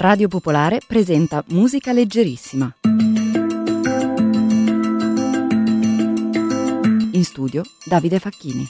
Radio Popolare presenta Musica Leggerissima. In studio Davide Facchini.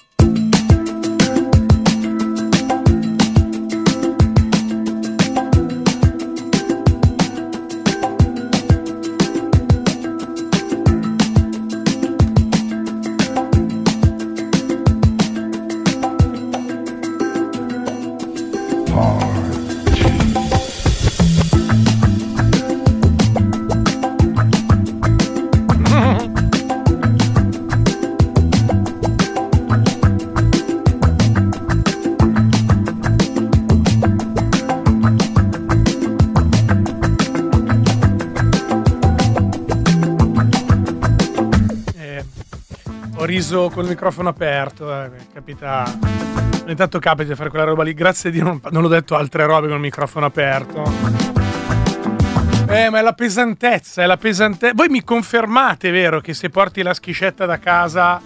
Riso col microfono aperto, capita. Ogni tanto capita di fare quella roba lì. Grazie a Dio non ho detto altre robe con il microfono aperto. Ma è la pesantezza, Voi mi confermate, vero, che se porti la schiscetta da casa,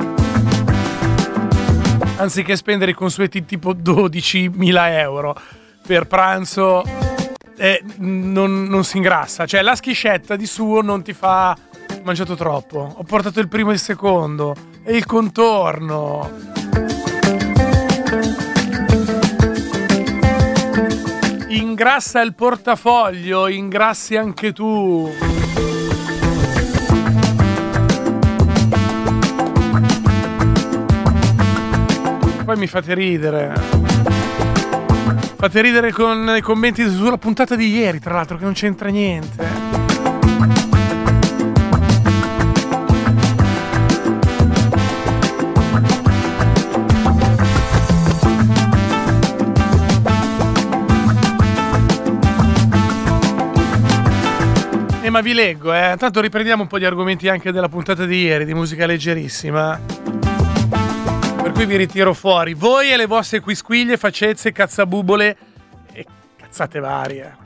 anziché spendere i consueti tipo 12.000 euro per pranzo, non si ingrassa? Cioè la schiscetta di suo non ti fa... Ho mangiato troppo, ho portato il primo e il secondo e il contorno. Ingrassa il portafoglio, ingrassi anche tu. Poi mi fate ridere. Fate ridere con i commenti sulla puntata di ieri, tra l'altro, che non c'entra niente. Ma vi leggo, tanto riprendiamo un po' di argomenti anche della puntata di ieri di Musica Leggerissima, per cui vi ritiro fuori voi e le vostre quisquiglie, faccezze, cazzabubole e cazzate varie.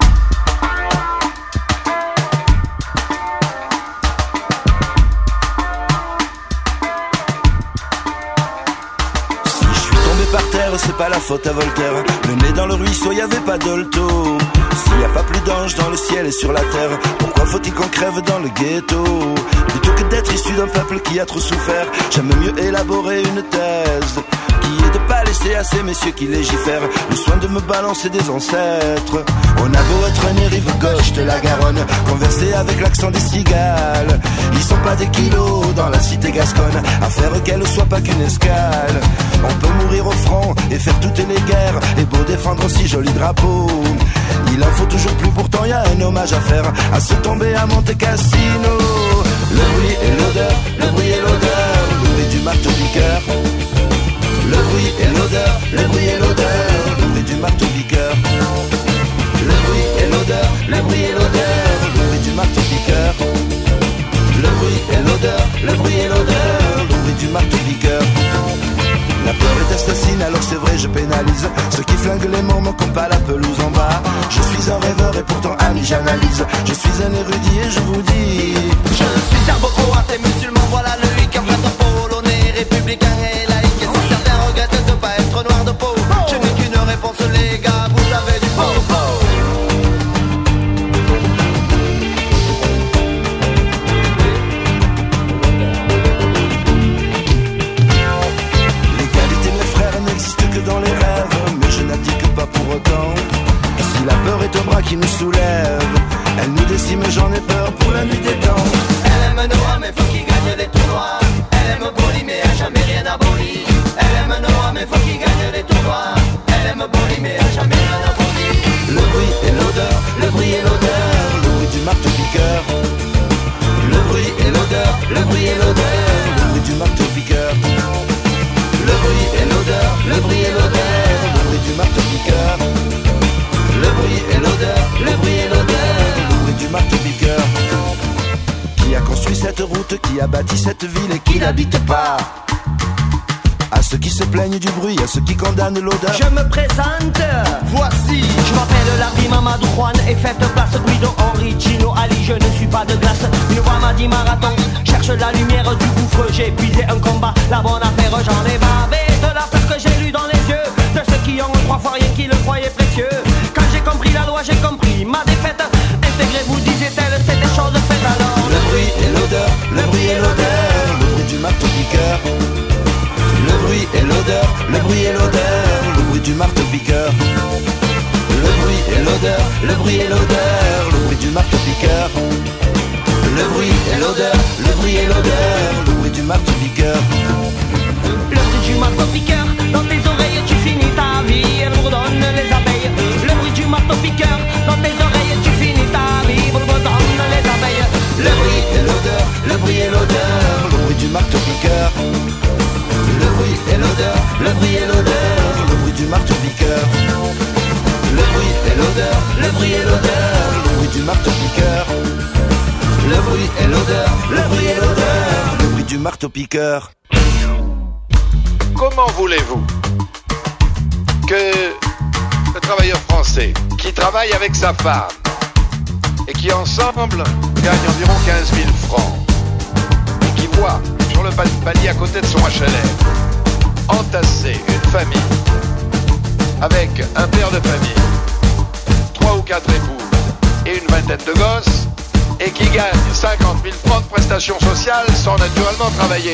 Si je suis tombé par terre, c'est pas la faute à Voltaire. Le nez dans le ruisseau, y avait pas d'olto. S'il n'y a pas plus d'anges dans le ciel et sur la terre, pourquoi faut-il qu'on crève dans le ghetto? Plutôt que d'être issu d'un peuple qui a trop souffert, j'aime mieux élaborer une thèse qui est de pas laisser à ces messieurs qui légifèrent le soin de me balancer des ancêtres. On a beau être né rive gauche de la Garonne, converser avec l'accent des cigales, ils sont pas des kilos dans la cité gasconne, à faire qu'elle soit pas qu'une escale. On peut mourir au front et faire toutes les guerres, et beau défendre si joli drapeau, il en faut toujours plus, pourtant y a un hommage à faire, à se tomber à Monte Cassino. Le bruit et l'odeur, le bruit et l'odeur, le bruit du marteau-piqueur. Le bruit et l'odeur, le bruit et l'odeur, le bruit du marteau-piqueur. Le bruit et l'odeur, le bruit et l'odeur, le bruit du marteau-piqueur. Le bruit et l'odeur, le bruit et l'odeur, le bruit du marteau-piqueur. La peur est assassine, alors c'est vrai je pénalise ceux qui flinguent les mots, me comptent pas la pelouse en bas. Je suis un rêveur et pourtant ami j'analyse. Je suis un érudit et je vous dis, je suis serbo-croate et musulman, voilà le hic. Un prêtre polonais, républicain et laïque. Et si certains regrettent de pas être noir de peau, je n'ai qu'une réponse les gars, vous avez du beau. Dans les rêves, mais je n'abdique pas pour autant. Si la peur est un bras qui nous soulève, elle nous décime, j'en ai peur pour la nuit des temps. Elle aime Noah, mais faut qu'il gagne les tournois. Elle aime Boli, mais a jamais rien aboli. Elle aime Noah, mais faut qu'il gagne les tournois. Elle aime Boli, mais a jamais rien aboli. Le bruit et l'odeur, le bruit et l'odeur, le bruit du marteau-piqueur. Le bruit et l'odeur, le bruit et l'odeur, le bruit du marteau-piqueur. Le bruit et l'odeur, le bruit et l'odeur, le bruit du marteau-piqueur. Le bruit et l'odeur, le bruit et l'odeur, le bruit du marteau-piqueur. Qui a construit cette route, qui a bâti cette ville et qui n'habite pas? À ceux qui se plaignent du bruit, à ceux qui condamnent l'odeur. Je me présente, voici. Je m'appelle Larry Mamadou Juan et faites place Guido Henri Gino Ali. Je ne suis pas de glace, une voix m'a dit marathon. Cherche la lumière du gouffre, j'ai épuisé un combat. La bonne affaire, j'en ai bavé de la peur que j'ai lu dans les yeux de ceux qui ont trois fois rien qui le croyaient précieux. Quand j'ai compris la loi, j'ai compris ma et l'odeur, le bruit du marteau-piqueur. Le bruit et l'odeur, le bruit et l'odeur, le bruit du marteau-piqueur. Le bruit et l'odeur, le bruit et l'odeur, le bruit du marteau-piqueur. Le bruit et l'odeur, le bruit et l'odeur, le bruit du marteau-piqueur. Le bruit du marteau-piqueur, dans tes oreilles tu finis ta vie, elle bourdonne les abeilles. Le bruit du marteau-piqueur, dans tes oreilles tu finis ta vie, elle bourdonne les abeilles. Le bruit et l'odeur, le bruit et l'odeur, le bruit du marteau-piqueur. Le bruit et l'odeur, le bruit et l'odeur, le bruit du marteau-piqueur. Le bruit et l'odeur, le bruit et l'odeur, le bruit du marteau-piqueur. Le bruit et l'odeur, le bruit et l'odeur, le bruit du marteau-piqueur. Comment voulez-vous que le travailleur français qui travaille avec sa femme et qui ensemble gagne environ 15 000 francs et qui voit sur le palier à côté de son HLM entasser une famille avec un père de famille, 3 ou 4 épouses et une vingtaine de gosses et qui gagne 50 000 francs de prestations sociales sans naturellement travailler.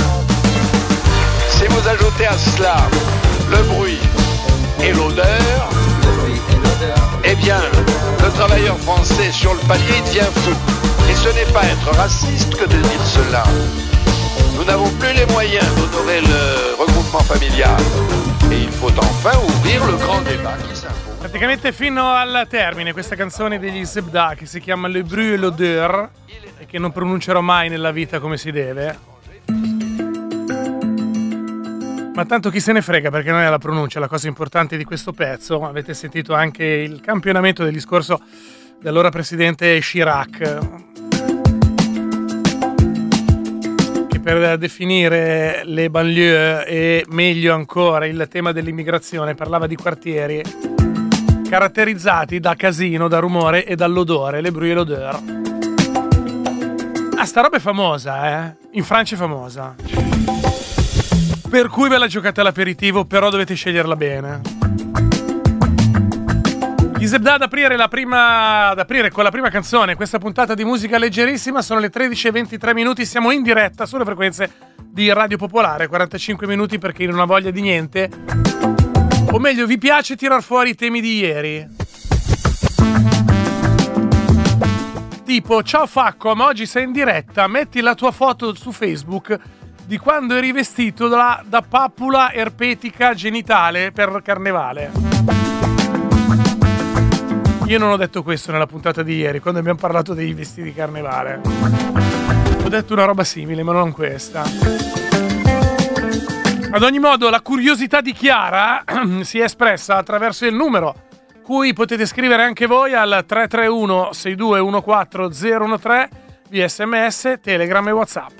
Si vous ajoutez à cela le bruit et l'odeur, eh bien, le travailleur français sur le palier devient fou. Et ce n'est pas être raciste que de dire cela. Nous n'avons plus les moyens d'honorer le regroupement familial. E il faut enfin ouvrir le grand débat qui s'impose. Praticamente fino al termine questa canzone degli Zebda che si chiama Le Bruit et l'Odeur e che non pronuncerò mai nella vita come si deve. Ma tanto chi se ne frega, perché non è la pronuncia la cosa importante di questo pezzo. Avete sentito anche il campionamento del discorso dell'allora presidente Chirac, che per definire le banlieue e meglio ancora il tema dell'immigrazione parlava di quartieri caratterizzati da casino, da rumore e dall'odore, le bruit et l'odeur. Ah, sta roba è famosa, in Francia è famosa. Per cui ve la giocate all'aperitivo, però dovete sceglierla bene. Gli Zebda ad aprire con la prima canzone questa puntata di musica leggerissima. Sono le 13:23 minuti, siamo in diretta sulle frequenze di Radio Popolare. 45 minuti per chi non ha voglia di niente, o meglio vi piace tirar fuori i temi di ieri. Tipo, ciao Facco, ma oggi sei in diretta, metti la tua foto su Facebook di quando eri vestito da papula erpetica genitale per carnevale. Io non ho detto questo nella puntata di ieri, quando abbiamo parlato dei vestiti di carnevale. Ho detto una roba simile, ma non questa. Ad ogni modo, la curiosità di Chiara si è espressa attraverso il numero cui potete scrivere anche voi al 331 6214 013 via SMS, Telegram e WhatsApp.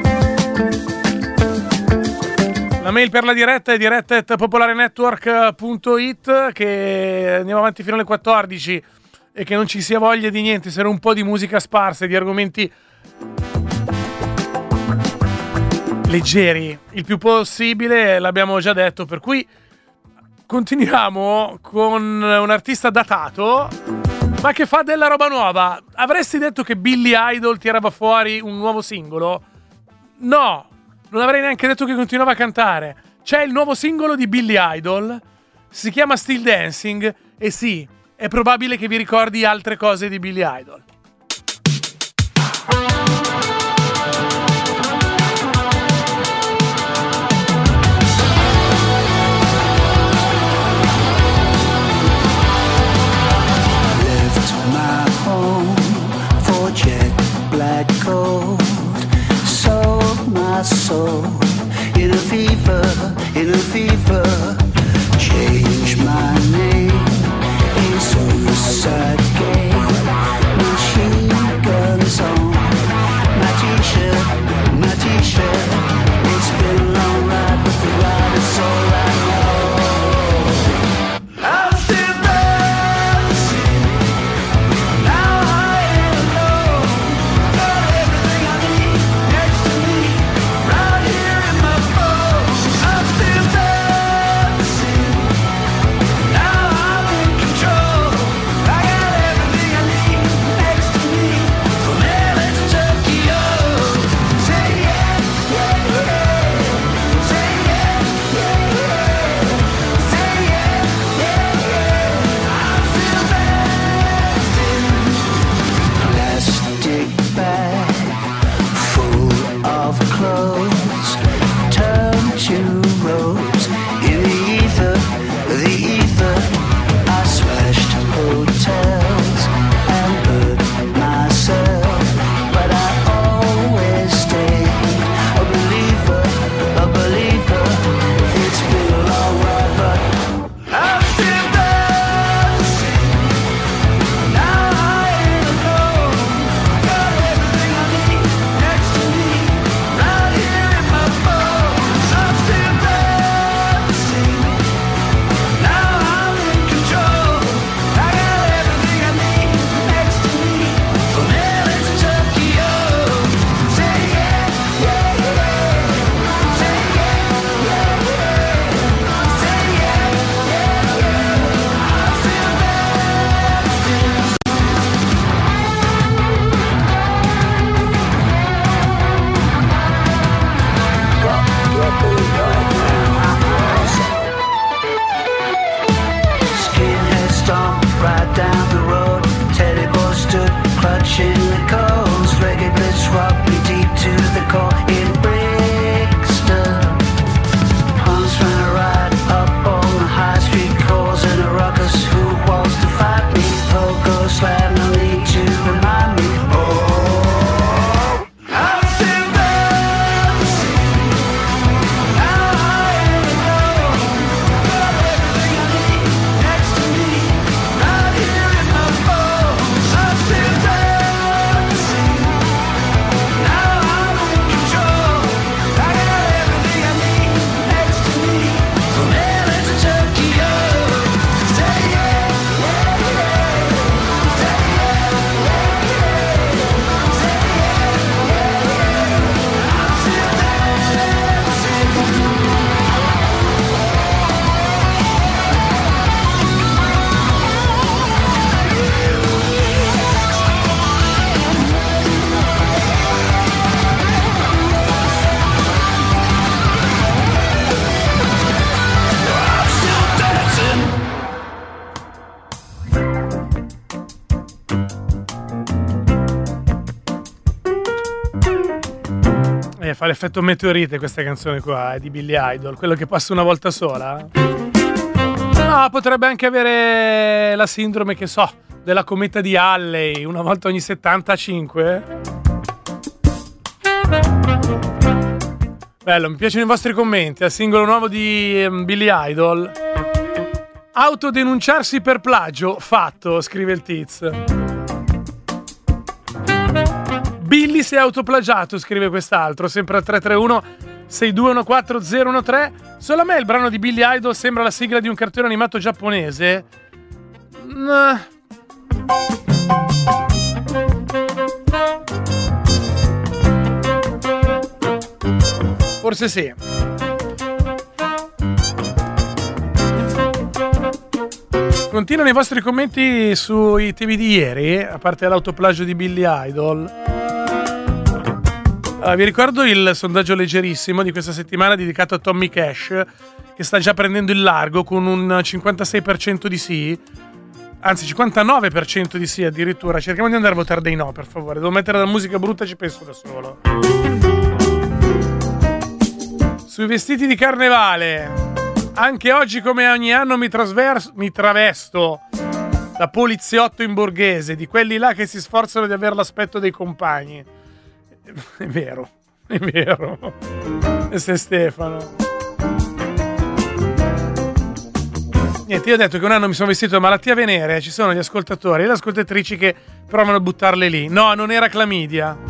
La mail per la diretta è diretta@popolarenetwork.it, che andiamo avanti fino alle 14 e che non ci sia voglia di niente, se non un po' di musica sparsa e di argomenti leggeri, il più possibile, l'abbiamo già detto, per cui continuiamo con un artista datato, ma che fa della roba nuova. Avresti detto che Billy Idol tirava fuori un nuovo singolo? No! Non avrei neanche detto che continuava a cantare. C'è il nuovo singolo di Billy Idol, si chiama Still Dancing, e sì, è probabile che vi ricordi altre cose di Billy Idol. Left my home for jet black coat, sold my soul in a fever, change my name in suicide game, machine guns on my t-shirt, it's been a long ride, but the ride is all I know. I'm still dancing, now high and low, got everything I need next to me, right here in my bones. I'm still dancing. fa l'effetto meteorite questa canzone qua, è di Billy Idol, quello che passa una volta sola. No, potrebbe anche avere la sindrome, che so, della cometa di Halley, una volta ogni 75. Bello, mi piacciono i vostri commenti al singolo nuovo di Billy Idol. Autodenunciarsi per plagio, fatto, scrive il Tiz. Billy si è autoplagiato, scrive quest'altro, sempre al 331-6214013. Solo a me il brano di Billy Idol sembra la sigla di un cartone animato giapponese. Forse sì. Continuano i vostri commenti sui temi di ieri, a parte l'autoplagio di Billy Idol. Vi ricordo il sondaggio leggerissimo di questa settimana dedicato a Tommy Cash, che sta già prendendo il largo con un 56% di sì, anzi 59% di sì addirittura. Cerchiamo di andare a votare dei no, per favore. Devo mettere la musica brutta, ci penso da solo. Sui vestiti di carnevale, anche oggi come ogni anno mi travesto da poliziotto in borghese, di quelli là che si sforzano di avere l'aspetto dei compagni. È vero, è vero. E se Stefano. Niente, io ho detto che un anno mi sono vestito da malattia venerea, ci sono gli ascoltatori e le ascoltatrici che provano a buttarle lì. No, non era clamidia.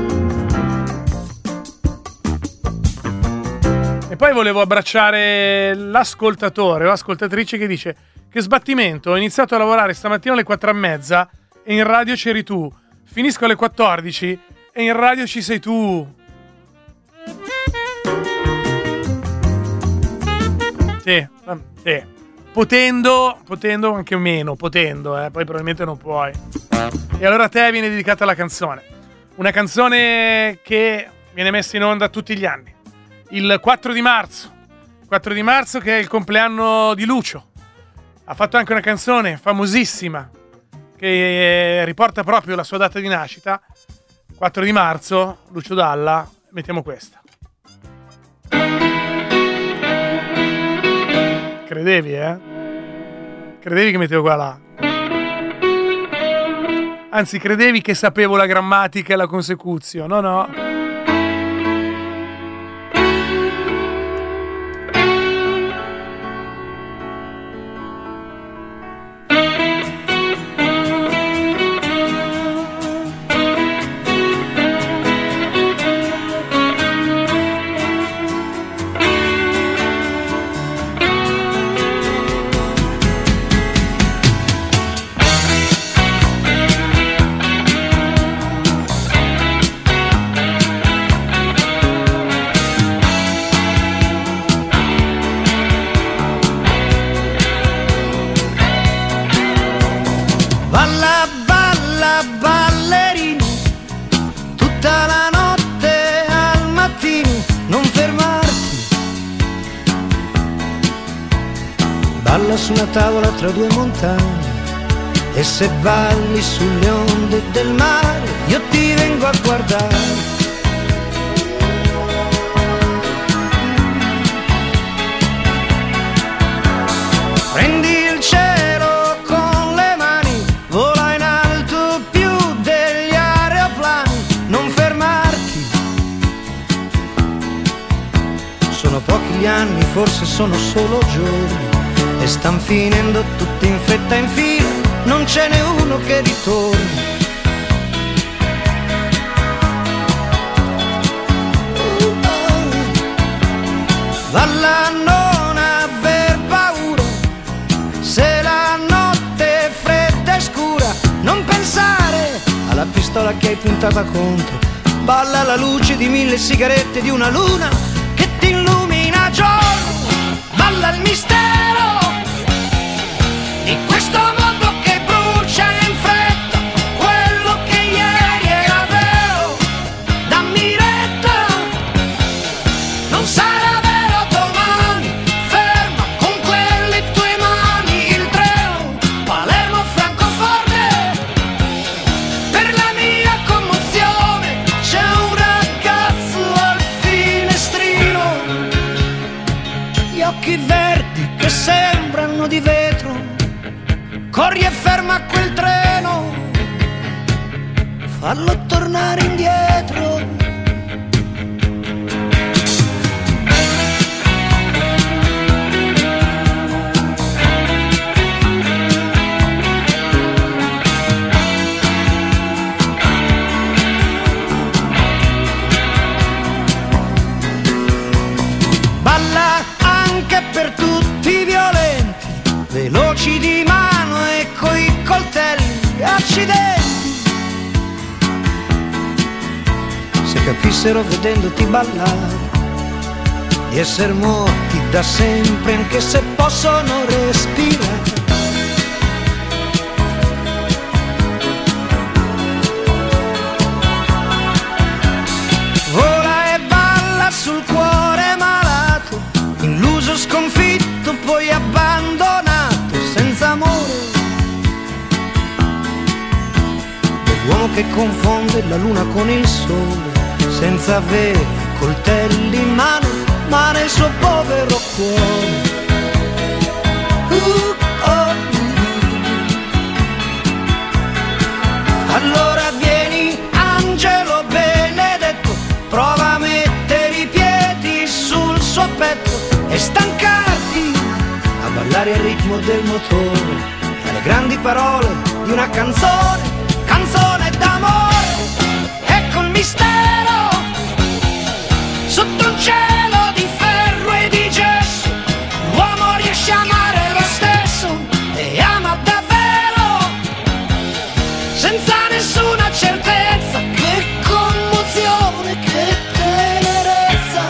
E poi volevo abbracciare l'ascoltatore o ascoltatrice che dice: che sbattimento, ho iniziato a lavorare stamattina alle 4:30 e in radio c'eri tu, finisco alle 14 e in radio ci sei tu. Sì. Potendo anche meno, poi probabilmente non puoi. E allora a te viene dedicata la canzone, una canzone che viene messa in onda tutti gli anni, il 4 di marzo che è il compleanno di Lucio. Ha fatto anche una canzone famosissima che riporta proprio la sua data di nascita, 4 di marzo, Lucio Dalla. Mettiamo questa. Credevi, Credevi che mettevo qua là? Anzi, credevi che sapevo la grammatica e la consecuzione? No. Su una tavola tra due montagne, e se balli sulle onde del mare io ti vengo a guardare. Prendi il cielo con le mani, vola in alto più degli aeroplani, non fermarti. Sono pochi gli anni, forse sono solo giorni, e stan finendo tutti in fretta in fila, non ce n'è uno che ritorni. Valla a non aver paura, se la notte è fredda e scura, non pensare alla pistola che hai puntata contro, balla alla luce di 1000 sigarette di una luna che ti illumina a giorno, balla il mistero di questo mondo che brucia in fretta, quello che ieri era vero, dammi retta, non sarà vero domani, ferma con quelle tue mani il treno, Palermo-Francoforte, per la mia commozione c'è un ragazzo al occhi verdi che sembrano di vetro. Corri e ferma quel treno, fallo tornare indietro. Balla anche per tutti i violenti, veloci di mano e coi coltelli, accidenti. Se capissero vedendoti ballare di essere morti da sempre, anche se possono respirare. Vola e balla sul cuore malato, illuso, sconfitto, poi abbandonato, senza amore. Dell'uomo che confonde la luna con il sole, senza avere coltelli in mano, ma nel suo povero cuore. Allora vieni, angelo benedetto, prova a mettere i piedi sul suo petto e stancarti a ballare al ritmo del motore e alle grandi parole di una canzone, canzone d'amore. Ecco il mistero sotto un cielo di ferro e di gesso, l'uomo riesce a amare lo stesso e ama davvero, senza nessuna certezza. Che commozione, che tenerezza.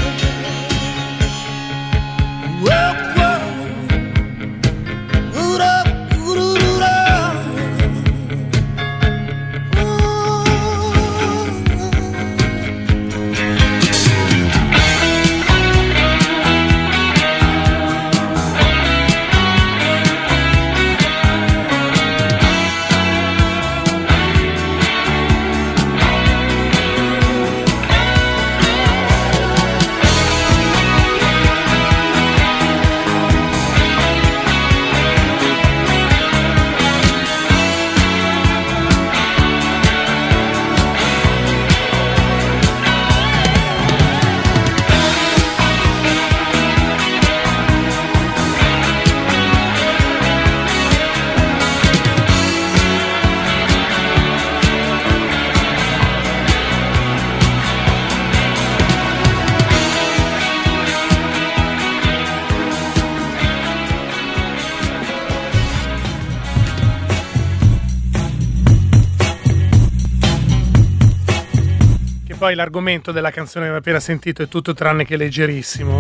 Poi l'argomento della canzone che abbiamo appena sentito è tutto tranne che leggerissimo.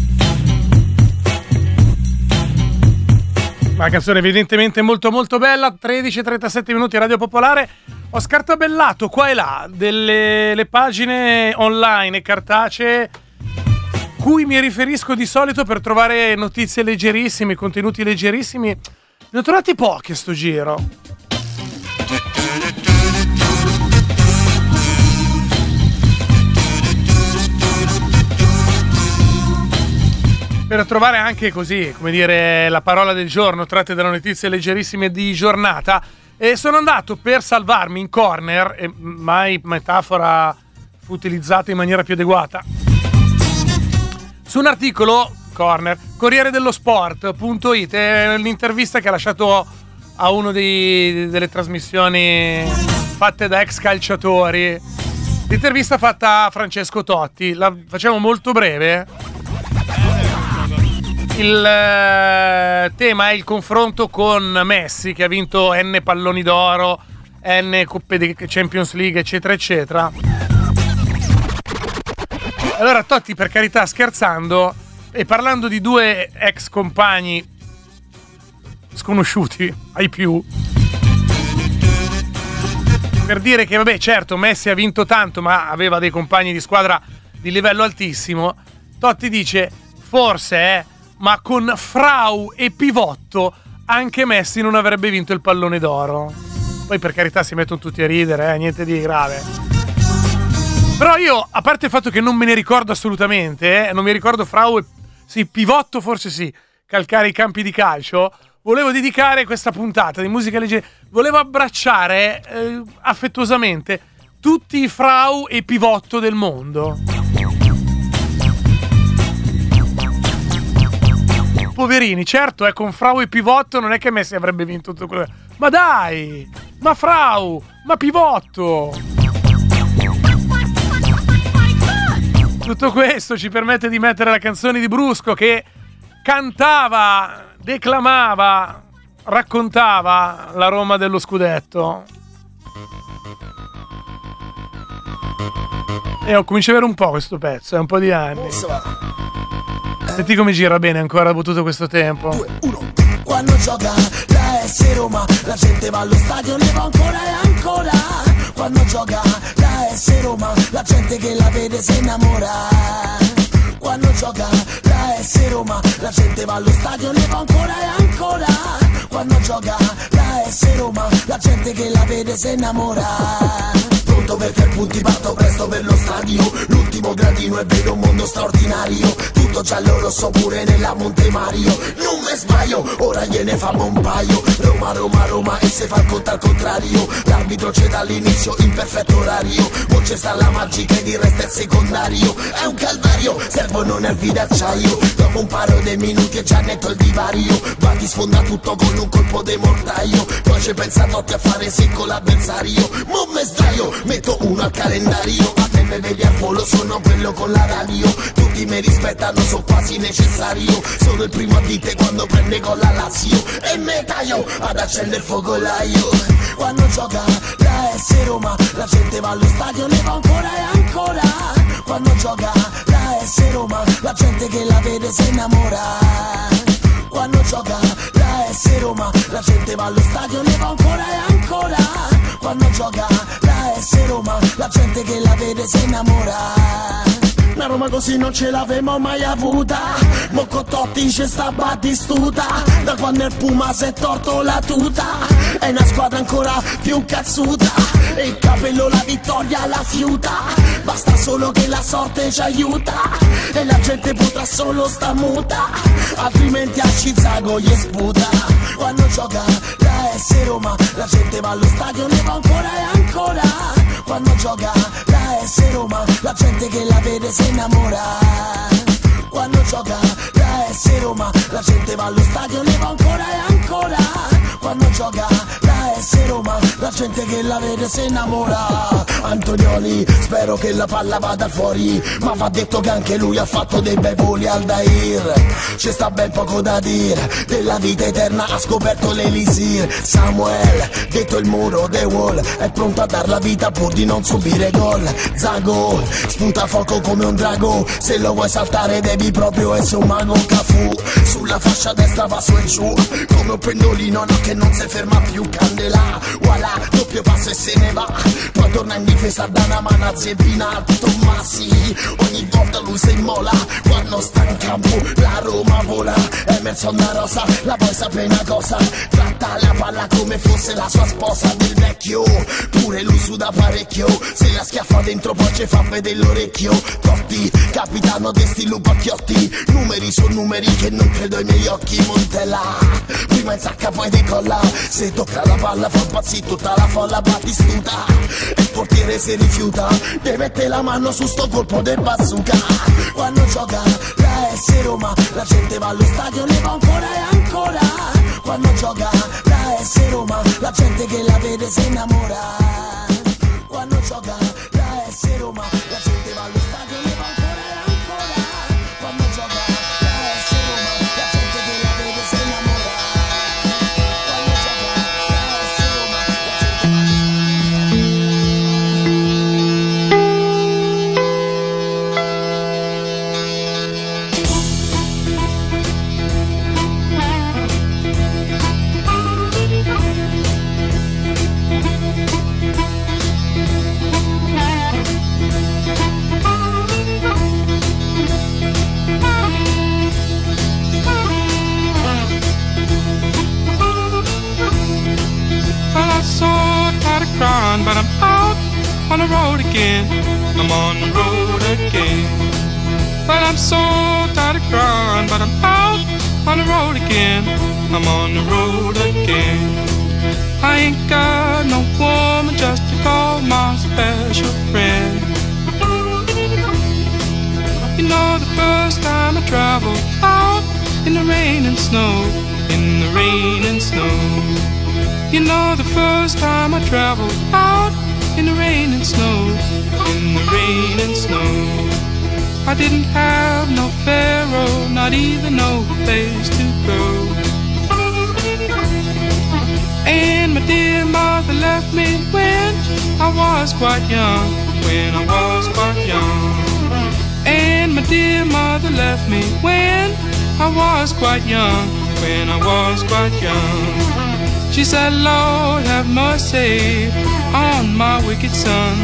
Ma la canzone evidentemente molto molto bella. 13:37 minuti, Radio Popolare. Ho scartabellato qua e là delle pagine online e cartacee cui mi riferisco di solito per trovare notizie leggerissime, contenuti leggerissimi. Ne ho trovati pochi a sto giro. Per trovare anche così, come dire, la parola del giorno tratte dalle notizie leggerissime di giornata, e sono andato per salvarmi in corner, e mai metafora fu utilizzata in maniera più adeguata, su un articolo corner, Corriere dello Sport.it, l'intervista che ha lasciato a uno delle trasmissioni fatte da ex calciatori, l'intervista fatta a Francesco Totti. La facciamo molto breve. Il tema è il confronto con Messi, che ha vinto N palloni d'oro, N coppe di Champions League, eccetera eccetera. Allora Totti, per carità, scherzando e parlando di due ex compagni sconosciuti ai più, per dire che vabbè, certo, Messi ha vinto tanto ma aveva dei compagni di squadra di livello altissimo, Totti dice forse ma con Frau e Pivotto anche Messi non avrebbe vinto il pallone d'oro. Poi per carità si mettono tutti a ridere, niente di grave. Però io, a parte il fatto che non me ne ricordo assolutamente, non mi ricordo Frau sì, pivotto forse sì, calcare i campi di calcio. Volevo dedicare questa puntata di musica leggera, volevo abbracciare affettuosamente tutti i frau e pivotto del mondo. Poverini, certo, con frau e pivotto non è che Messi avrebbe vinto tutto quello. Ma dai, ma frau, ma pivotto. Tutto questo ci permette di mettere la canzone di Brusco che cantava, declamava, raccontava la Roma dello scudetto. E ho cominciato a avere un po' questo pezzo, è un po' di anni. Senti come gira bene ancora dopo tutto questo tempo. 2, 1. Quando gioca la S Roma, la gente va allo stadio, ne va ancora e ancora. Quando gioca la S Roma, la gente che la vede si innamora. Quando gioca la S Roma, la gente va allo stadio, ne va ancora e ancora. Quando gioca la S Roma, la gente che la vede si innamora. Pronto per 3 punti, parto presto per lo stadio. L'ultimo gradino e vedo un mondo straordinario. Tutto giallo rosso pure nella Monte Mario. Non me sbaglio, ora gliene famo un paio. Roma, Roma, Roma e se fa il conto al contrario. L'arbitro c'è dall'inizio in perfetto orario. Poi c'è sta la magica ed il resto è secondario. È un calvario, servono nervi d'acciaio. Dopo un paio di minuti è già netto il divario. Batti sfonda tutto con un colpo di mortaio. Poi c'è pensato a fare secco l'avversario. Mo me sdraio, metto uno al calendario. A te me vedi al volo, sono quello con la radio. Tutti mi rispettano, so quasi necessario. Sono il primo a dite quando prende con la Lazio. E me taglio ad accendere il focolaio. Quando gioca la S Roma, la gente va allo stadio, ne va ancora e ancora. Quando gioca la S Roma, la gente che la vede si innamora. Quando gioca la S Roma, la gente va allo stadio, ne va ancora e ancora. Quando gioca la S Roma, la gente che la vede si innamora. Una Roma così non ce l'avemo mai avuta. Mocco Totti c'è sta Battistuta. Da quando il Puma si è torto la tuta. È una squadra ancora più cazzuta. E il capello la vittoria la fiuta. Basta solo che la sorte ci aiuta. E la gente potrà solo sta muta. Altrimenti a Chizago gli sputa. Quando gioca la S Roma, la gente va allo stadio, ne va ancora e ancora. Quando gioca la S Roma, la gente che la vede si innamora. Quando gioca la S Roma, la gente va allo stadio, ne va ancora e ancora. Quando gioca la S Roma, la gente che la vede si innamora. Antonioli, spero che la palla vada fuori, ma va detto che anche lui ha fatto dei bei voli al Dair. Ci sta ben poco da dire, della vita eterna ha scoperto l'elisir. Samuel, detto il muro, The Wall, è pronto a dar la vita pur di non subire gol. Zago, spunta fuoco come un drago, se lo vuoi saltare devi proprio essere un mago. Cafu, sulla fascia destra va su e giù, come un pendolino no, che non si ferma più. Candela, voilà, doppio passo e se ne va. Poi torna in difesa da una mano a Zebina. Tommassi, ogni volta lui si immola. Quando sta in campo la Roma vola. Emerson da Rosa, la vuoi sapere una cosa? Tratta la palla come fosse la sua sposa. Del vecchio, pure lui suda parecchio. Se la schiaffa dentro poi ci fa vedere l'orecchio. Totti, capitano de sti lupacchiotti. Numeri su numeri che non credo ai miei occhi. Montella, prima in sacca poi decolla. Se tocca la palla fa impazzire tutta la folla. Battistuta, e il portiere si rifiuta. Deve mettere la mano su sto colpo del bazooka. Quando gioca la S Roma, la gente va allo stadio, ne va ancora e ancora. Quando gioca la S Roma, la gente che la vede si innamora. Quando gioca la S Roma, la gente va allo stadio, ne va ancora e ancora. Quando gioca la S Roma, la gente che la vede si innamora. Quando gioca la S Roma, la But I'm out on the road again. I'm on the road again. But I'm so tired of crying, but I'm out on the road again. I'm on the road again. I ain't got no woman just to call my special friend. You know the first time I traveled out in the rain and snow, in the rain and snow. You know the first time I traveled out in the rain and snow, in the rain and snow. I didn't have no pharaoh, not even no place to go. And my dear mother left me when I was quite young, when I was quite young. And my dear mother left me when I was quite young, when I was quite young. She said, Lord, have mercy on my wicked son.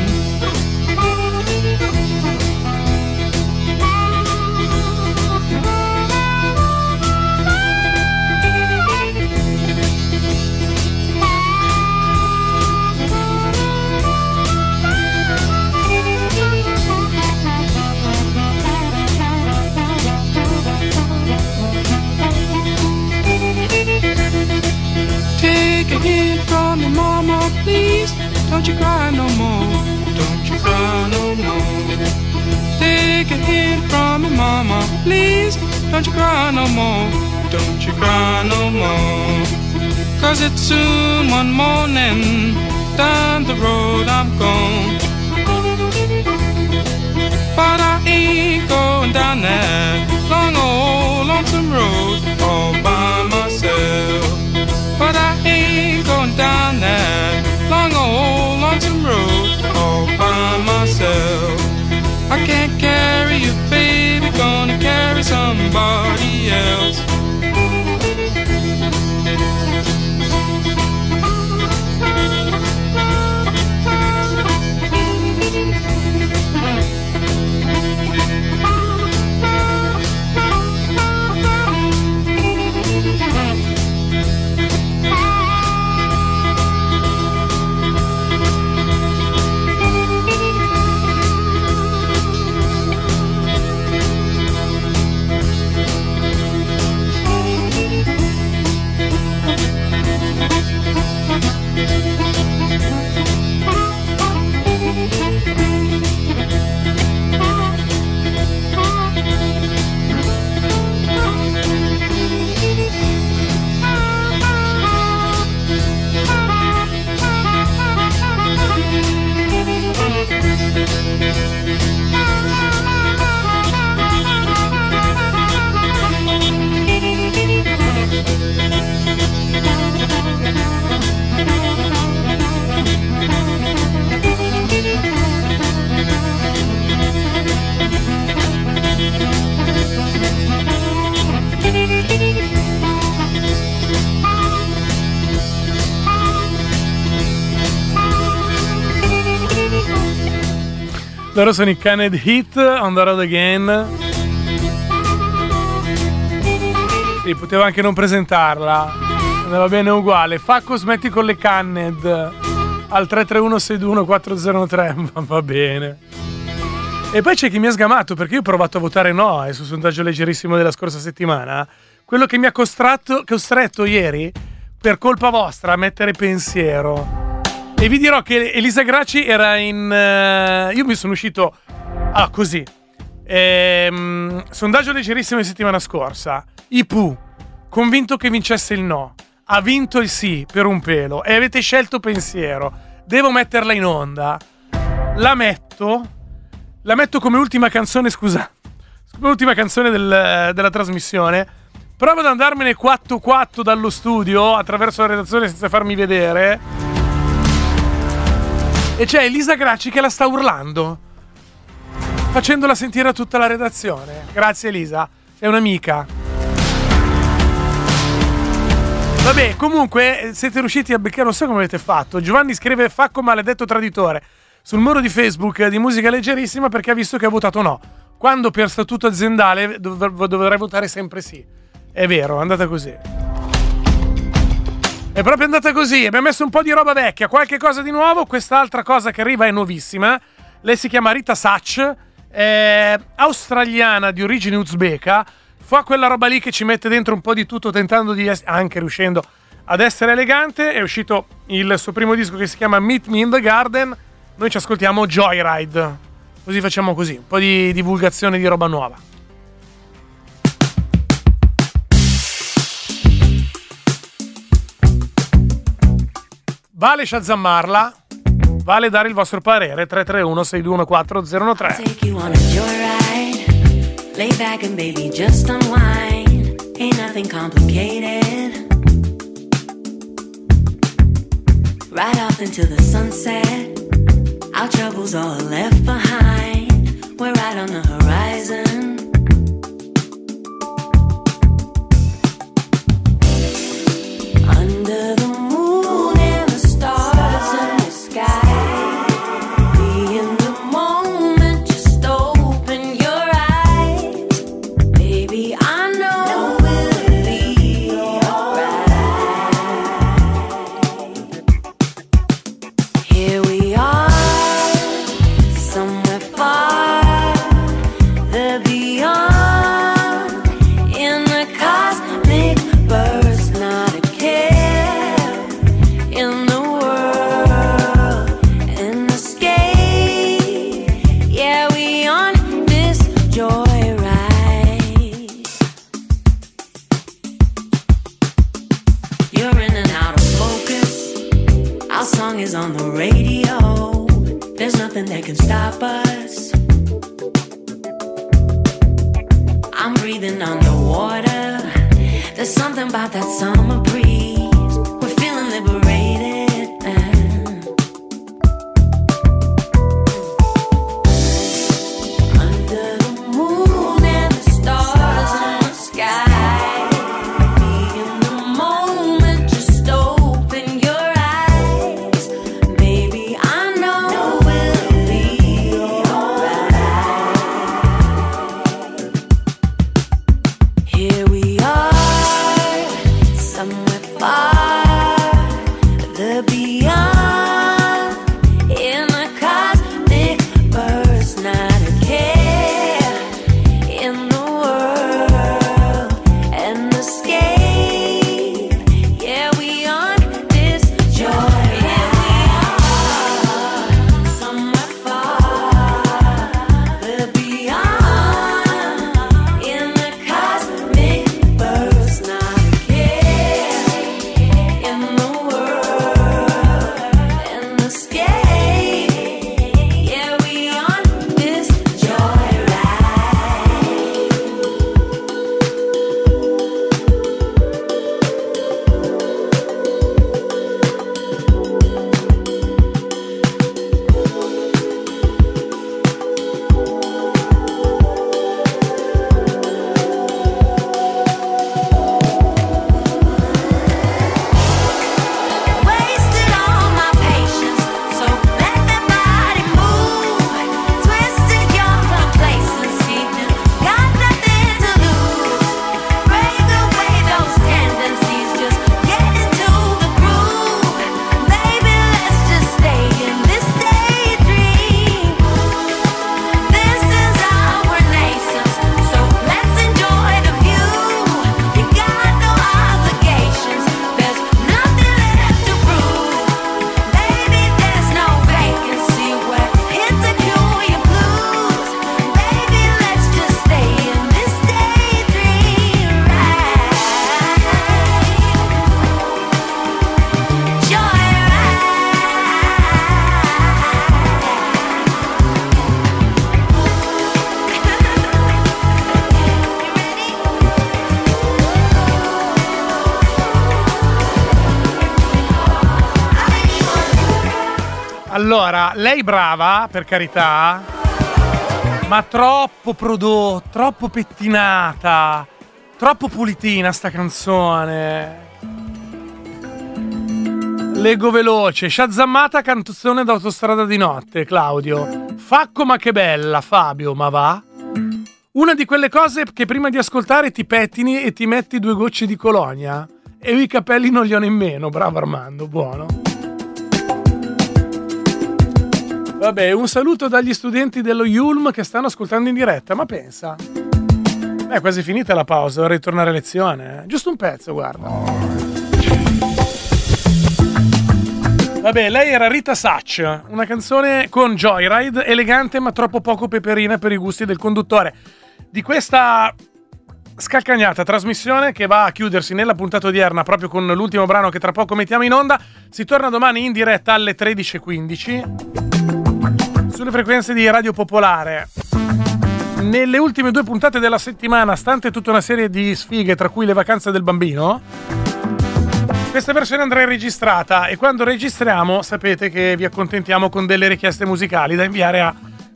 Take a hint from me, mama, please. Don't you cry no more. Don't you cry no more. Take a hint from me, mama, please. Don't you cry no more. Don't you cry no more. 'Cause it's soon one morning. Down the road I'm gone. But I ain't going down that long old lonesome road all by myself. But I ain't going down that long old lonesome road all by myself. I can't carry you, baby, gonna carry somebody else. Loro sono i Canned Heat, On the Road Again. Sì, potevo anche non presentarla, andava bene uguale. Facco, smetti con le Canned al 331-621-403. Ma va bene. E poi c'è chi mi ha sgamato, perché io ho provato a votare no sul sondaggio leggerissimo della scorsa settimana. Quello che mi ha costretto ieri, per colpa vostra, a mettere pensiero. E vi dirò che Elisa Gracci era in... io mi sono uscito... così. Sondaggio leggerissimo di settimana scorsa. Ipu, convinto che vincesse il no. Ha vinto il sì per un pelo. E avete scelto pensiero. Devo metterla in onda. La metto come ultima canzone, scusa. Come ultima canzone della trasmissione. Provo ad andarmene 4-4 dallo studio attraverso la redazione senza farmi vedere. E c'è Elisa Gracci che la sta urlando, facendola sentire a tutta la redazione. Grazie Elisa, sei un'amica. Vabbè, comunque siete riusciti a beccare, non so come avete fatto. Giovanni scrive Facco maledetto traditore sul muro di Facebook di Musica Leggerissima perché ha visto che ha votato no, quando per statuto aziendale dovrei votare sempre sì. È vero, è andata così. È proprio andata così, abbiamo messo un po' di roba vecchia, qualche cosa di nuovo. Quest'altra cosa che arriva è nuovissima. Lei si chiama Rita Sach, è australiana di origine uzbeka, fa quella roba lì che ci mette dentro un po' di tutto, tentando di anche riuscendo ad essere elegante. È uscito il suo primo disco che si chiama Meet Me in the Garden. Noi ci ascoltiamo Joyride, così facciamo così, un po' di divulgazione di roba nuova. Vale shazzammarla, vale dare il vostro parere. 331-621-4013. Take you on a joyride, lay back and baby just unwind, ain't nothing complicated. Right off into the sunset, our troubles all left behind, we're right on the horizon. Under the moon and the stars in the sky, be in the moment, just open your eyes. Baby, I know we'll be alright. Here we are, somewhere far, the beyond, in the cosmic burst, not a care in the world, an escape. Yeah, we on this joyride. You're in and out of focus, our song is on the radio, there's nothing that can stop us. I'm breathing underwater, there's something about that summer breeze, we're feeling liberated now. Under the moon and the stars in the sky, be in the moment, just open your eyes. Baby, I know we'll be alright. Here we are, somewhere far, the beyond, in a cosmic burst, not a care in the world, an escape. Yeah, we on this joy. Here we are, somewhere far, the beyond, in a cosmic burst, not a care in the world, an escape. Yeah, we on this joyride. Wasted all my patience, so let that body move. Twisted your complacency, got nothing to lose. Break away those tendencies, just get into the groove. Baby, let's just stay in this daydream. This is our renaissance, so let's enjoy the view. You got no obligations, there's nothing left to prove. Baby, there's no vacancy, we're here to cure your blues. Baby, let's just stay in this daydream ride. Allora, lei brava, per carità, ma troppo prodotto, troppo pettinata, troppo pulitina sta canzone. Leggo veloce, shazammata canzone d'autostrada di notte, Claudio. Facco ma che bella, Fabio, ma va? Una di quelle cose che prima di ascoltare ti pettini e ti metti 2 gocce di colonia. E io i capelli non li ho nemmeno, bravo Armando, buono. Vabbè, un saluto dagli studenti dello Yulm che stanno ascoltando in diretta, ma pensa. È quasi finita la pausa, vorrei tornare a lezione. Giusto un pezzo, guarda. Vabbè, lei era Rita Sach, una canzone con Joyride, elegante ma troppo poco peperina per i gusti del conduttore di questa scalcagnata trasmissione che va a chiudersi nella puntata odierna proprio con l'ultimo brano che tra poco mettiamo in onda. Si torna domani in diretta alle 13:15 sulle frequenze di Radio Popolare. Nelle ultime 2 puntate della settimana, stante tutta una serie di sfighe tra cui le vacanze del bambino, questa versione andrà registrata e quando registriamo sapete che vi accontentiamo con delle richieste musicali da inviare a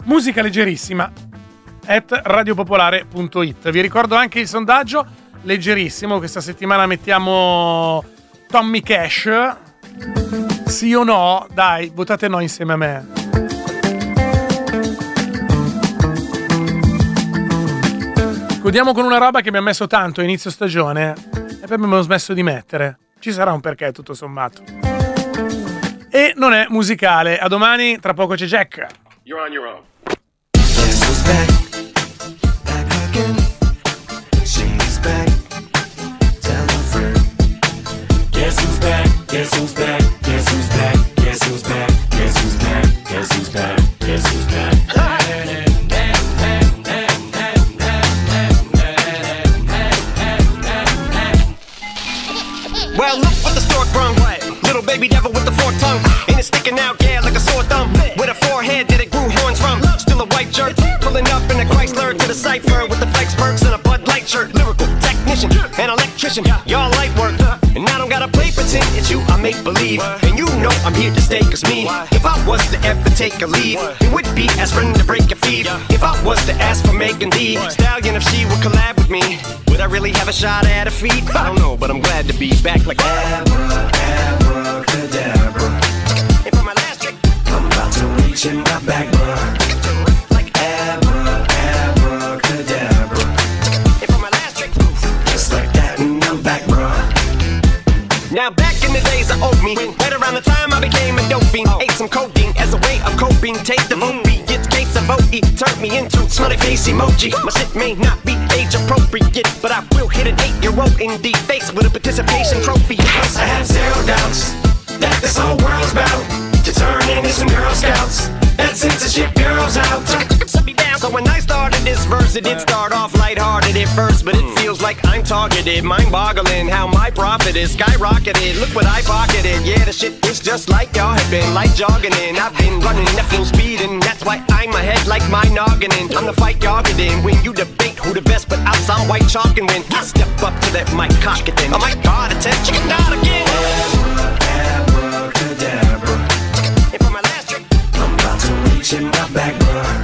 musicaleggierissima@radiopopolare.it. Vi ricordo anche il sondaggio leggerissimo, questa settimana mettiamo Tommy Cash, sì o no? Dai, votate no insieme a me. Godiamo con una roba che mi ha messo tanto a inizio stagione e poi abbiamo smesso di mettere. Ci sarà un perché tutto sommato. E non è musicale. A domani, tra poco c'è Jack. You're on your own. Guess who's back? Back again. She's back. Tell a friend. Guess who's back? Guess who's back? Guess who's back? Guess who's back? Guess who's back? Guess who's back? Guess who's back? Well, look what the stork brung. Little baby devil with the forked tongue. And it's sticking out, yeah, like a sore thumb. With a forehead that it grew horns from. Still a white jerk, pulling up in a Chrysler to the cipher with the flex perks and a Bud Light shirt. Lyrical technician, an electrician, y'all light work. And I don't gotta play pretend, it's you I make believe. And you know I'm here to stay, cause me, if I was to ever take a leave, it would be aspirin to break a fever. If I was to ask for Megan Thee Stallion, if she would collab with me, would I really have a shot at a feat? I don't know, but I'm glad to be back like Abracadabra. And for my last trick, I'm about to reach in my back, bruh. like Abracadabra. And for my last trick, Just like that, and I'm back, bruh. now back in the days of old me, right around the time I became a dope fiend, ate some codeine as a way of coping. Take the vote beat, it's case of OE, turned me into smiley face emoji. My shit may not be age appropriate, but I will hit an 8-year-old in the face with a participation trophy. I have zero doubts that this whole world's about to turn into some Girl Scouts and censorship girls out. So when I started this verse, it did start off lighthearted at first, but it feels like I'm targeted, mind-boggling how my profit is skyrocketed. Look what I pocketed, yeah, the shit is just like y'all have been, like jogging in. I've been running at full speed, and that's why I'm ahead like my noggin. I'm the fight y'all get in when you debate who the best, but I'll sound white chalk and win. I step up to that mic, cock it then. Oh my God, attention, chicken out again. Abracadabra. And for my last trick, I'm about to reach in my back, bruh.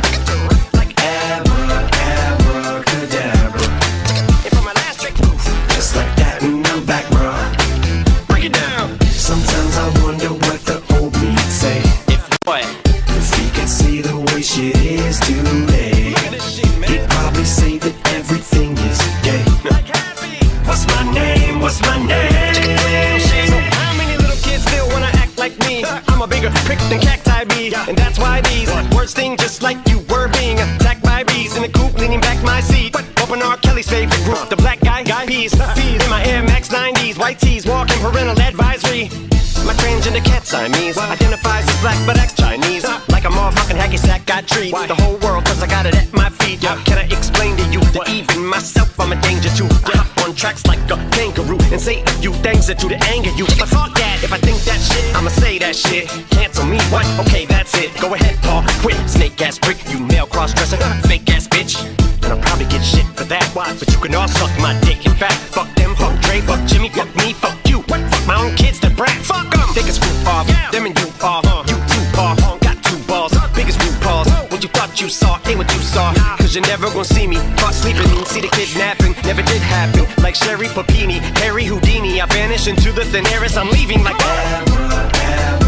Abracadabra. and for my last trick, Just like that, and I'm back, bruh. break it down. Sometimes I wonder what the old me say. If what? If he could see the way shit is today, Look at this shit, man. he'd probably say that everything is gay. Like happy. What's my name? What's my name? So how many little kids still wanna act like me? I'm a bigger prick than cacti bee, and that's why these words sting just like you were being attacked by bees in the coop, leaning back my seat. Open R. Kelly's favorite group, the black guy peas. Fees in my Air Max 90s, white tees, walking parental advisory. My transgender cat Siamese identifies as black but acts Chinese. Like a motherfucking hacky sack, got treat the whole world cause I got it at my feet. Can I explain to you that even myself I'm a danger to? I hop on tracks like a kangaroo and say a few things that do to anger you. But fuck that, if I think that shit, I'ma say that shit. Cancel me, what? Okay, that's it. Go ahead, Paul, quit. Snake ass prick, you male cross-dresser, fake ass bitch. And I'll probably get shit for that. But you can all suck my dick. In fact, fuck them, fuck Dre, fuck Jimmy, fuck me, fuck you. Fuck my own kids, they're brats. Fuck them. They can screw off. Them and you are. You too, Paul. Got 2 balls. Biggest blue paws. What you thought you saw ain't what you saw. Cause you're never gonna see me caught sleeping. See the kidnapping. Never did happen. Like Sherry Papini, Harry Houdini. I vanish into the thin air as I'm leaving like